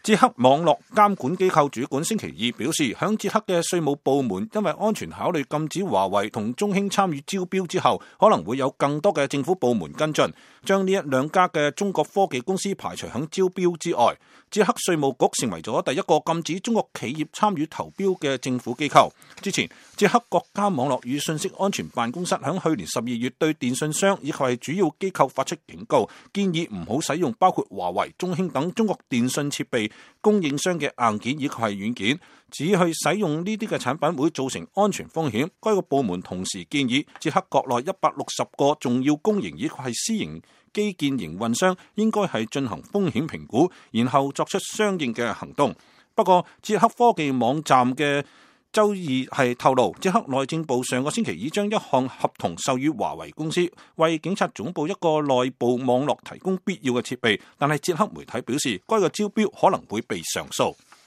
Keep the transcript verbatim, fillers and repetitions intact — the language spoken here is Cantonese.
捷克網絡監管機構主管星期二表示，響捷克嘅稅務部門因為安全考慮禁止華為同中興參與招標之後，可能會有更多嘅政府部門跟進，將呢一兩家嘅中國科技公司排除響招標之外。捷克稅務局成為咗第一個禁止中國企業參與投標嘅政府機構。之前，捷克國家網絡與信息安全辦公室響去年十二月對電信商以及係主要機構發出警告，建議唔好使用包括華為、中興等中國電信設備供應商嘅硬件以及係軟件，只去使用呢啲嘅產品會造成安全風險。該個部門同時建議捷克國內一百六十個重要公營以及係私營基建營運商應該係進行風險評估，然後作出相應嘅行動。不過，捷克科技網站嘅周二係透露，捷克內政部上個星期已將一項合同授予華為公司，為警察總部一個內部網絡提供必要嘅設備。但係捷克媒體表示，該個招標可能會被上訴。